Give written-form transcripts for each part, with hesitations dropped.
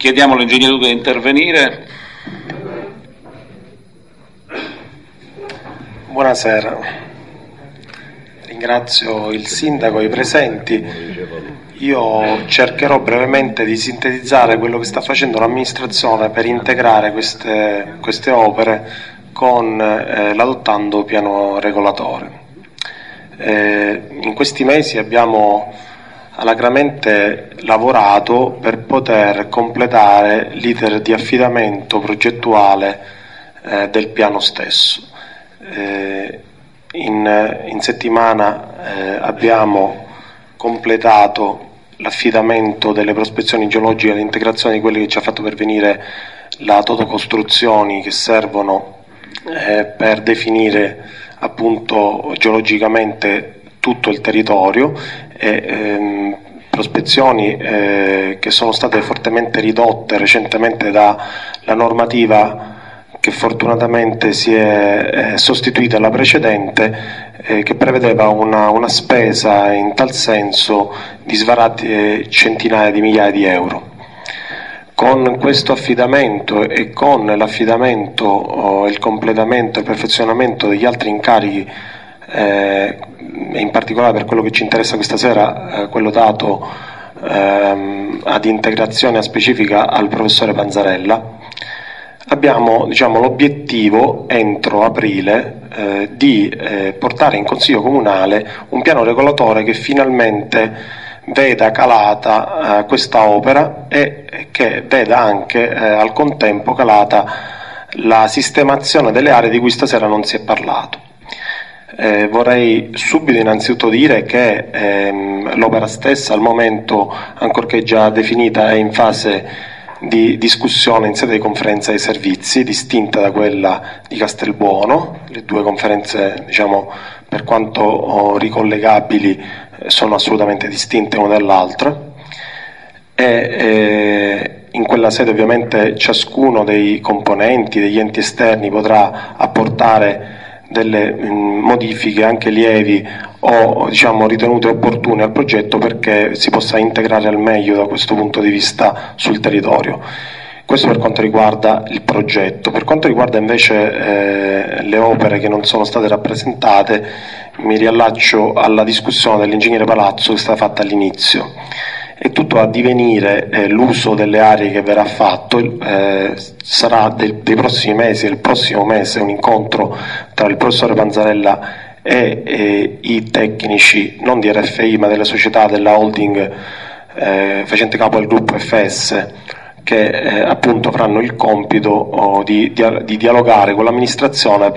Chiediamo all'ingegnere Duca di intervenire. Buonasera, ringrazio il sindaco e i presenti. Io cercherò brevemente di sintetizzare quello che sta facendo l'amministrazione per integrare queste opere con l'adottando piano regolatore. In questi mesi abbiamo alacremente lavorato per poter completare l'iter di affidamento progettuale del piano stesso. In settimana abbiamo completato l'affidamento delle prospezioni geologiche e l'integrazione di quelli che ci ha fatto pervenire la Totocostruzioni, che servono per definire appunto geologicamente tutto il territorio, e prospezioni che sono state fortemente ridotte recentemente dalla normativa che fortunatamente si è sostituita alla precedente, che prevedeva una spesa in tal senso di svarate centinaia di migliaia di euro. Con questo affidamento e con l'affidamento, il completamento e il perfezionamento degli altri incarichi, e in particolare per quello che ci interessa questa sera, quello dato ad integrazione specifica al professore Panzarella, abbiamo l'obiettivo entro aprile di portare in Consiglio Comunale un piano regolatore che finalmente veda calata questa opera e che veda anche al contempo calata la sistemazione delle aree di cui stasera non si è parlato. Vorrei subito innanzitutto dire che l'opera stessa al momento, ancorché già definita, è in fase di discussione in sede di conferenza dei servizi, distinta da quella di Castelbuono. Le due conferenze, per quanto ricollegabili, sono assolutamente distinte una dall'altra, e in quella sede ovviamente ciascuno dei componenti, degli enti esterni, potrà apportare delle modifiche anche lievi o ritenute opportune al progetto, perché si possa integrare al meglio da questo punto di vista sul territorio. Questo per quanto riguarda il progetto. Per quanto riguarda invece le opere che non sono state rappresentate, mi riallaccio alla discussione dell'ingegnere Palazzo che è stata fatta all'inizio. È tutto a divenire l'uso delle aree che verrà fatto, sarà dei prossimi mesi, il prossimo mese un incontro tra il professore Panzarella e i tecnici, non di RFI ma delle società della holding facente capo al gruppo FS, che appunto faranno il compito di dialogare con l'amministrazione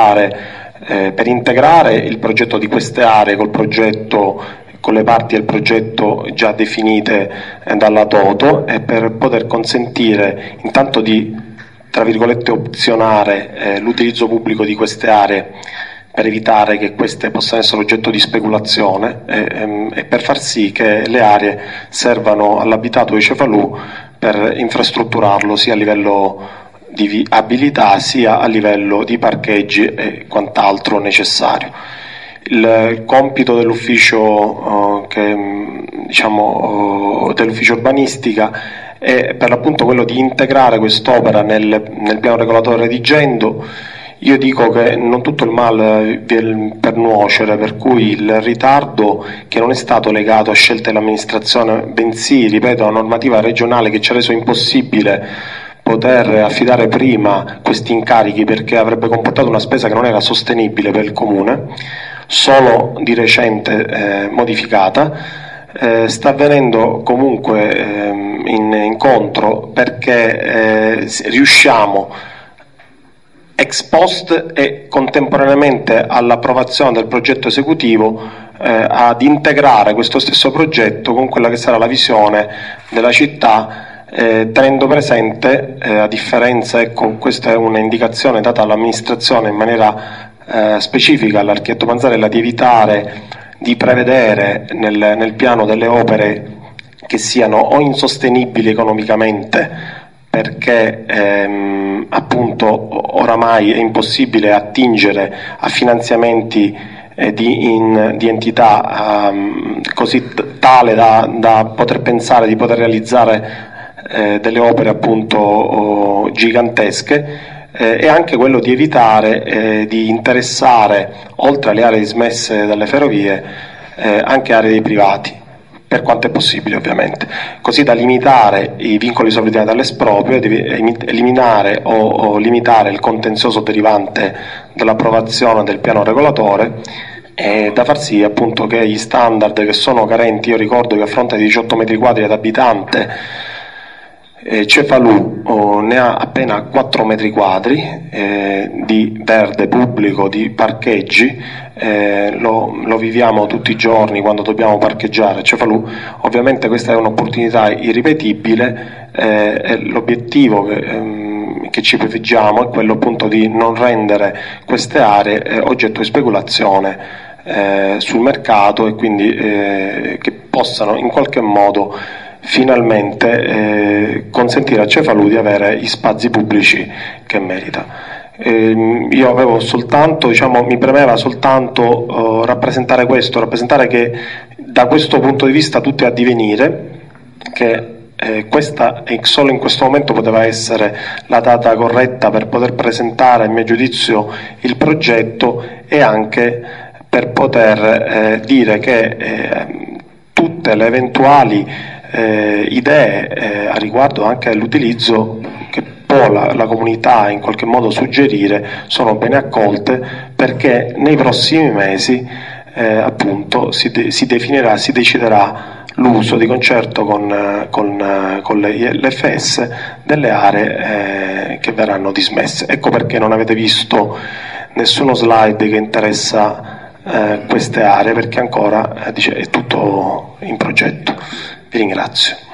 per integrare il progetto di queste aree col progetto, con le parti del progetto già definite dalla Toto, e per poter consentire intanto di, tra virgolette, opzionare l'utilizzo pubblico di queste aree per evitare che queste possano essere oggetto di speculazione, e per far sì che le aree servano all'abitato di Cefalù per infrastrutturarlo sia a livello di abilità sia a livello di parcheggi e quant'altro necessario. Il compito dell'ufficio dell'ufficio urbanistica è per l'appunto quello di integrare quest'opera nel piano regolatore redigendo. Io dico che non tutto il male viene per nuocere, per cui il ritardo, che non è stato legato a scelte dell'amministrazione, bensì, ripeto, a una normativa regionale che ci ha reso impossibile poter affidare prima questi incarichi, perché avrebbe comportato una spesa che non era sostenibile per il Comune, solo di recente modificata, sta avvenendo comunque in incontro, perché riusciamo ex post e contemporaneamente all'approvazione del progetto esecutivo ad integrare questo stesso progetto con quella che sarà la visione della città, tenendo presente, a differenza, questa è un'indicazione data all'amministrazione in maniera specifica all'architetto Panzarella, di evitare di prevedere nel piano delle opere che siano o insostenibili economicamente, perché appunto oramai è impossibile attingere a finanziamenti di entità così tale da poter pensare di poter realizzare delle opere appunto gigantesche, e anche quello di evitare di interessare, oltre alle aree dismesse dalle ferrovie, anche aree dei privati, per quanto è possibile ovviamente, così da limitare i vincoli sovrordinati all'esproprio, eliminare o limitare il contenzioso derivante dall'approvazione del piano regolatore, e da far sì appunto che gli standard che sono carenti. Io ricordo che a fronte di 18 metri quadri ad abitante, Cefalù ne ha appena 4 metri quadri di verde pubblico, di parcheggi. Lo viviamo tutti i giorni quando dobbiamo parcheggiare a Cefalù. Ovviamente questa è un'opportunità irripetibile, e l'obiettivo che ci prefiggiamo è quello appunto di non rendere queste aree oggetto di speculazione sul mercato, e quindi che possano in qualche modo finalmente consentire a Cefalù di avere gli spazi pubblici che merita. Io avevo soltanto, mi premeva soltanto rappresentare questo, rappresentare che da questo punto di vista tutto è a divenire, che questa solo in questo momento poteva essere la data corretta per poter presentare, a mio giudizio, il progetto, e anche per poter dire che tutte le eventuali idee a riguardo anche dell'utilizzo che può la comunità in qualche modo suggerire sono ben accolte, perché nei prossimi mesi appunto si deciderà l'uso di concerto con l'FS delle aree che verranno dismesse. Ecco perché non avete visto nessuno slide che interessa queste aree, perché ancora è tutto in progetto. Vi ringrazio.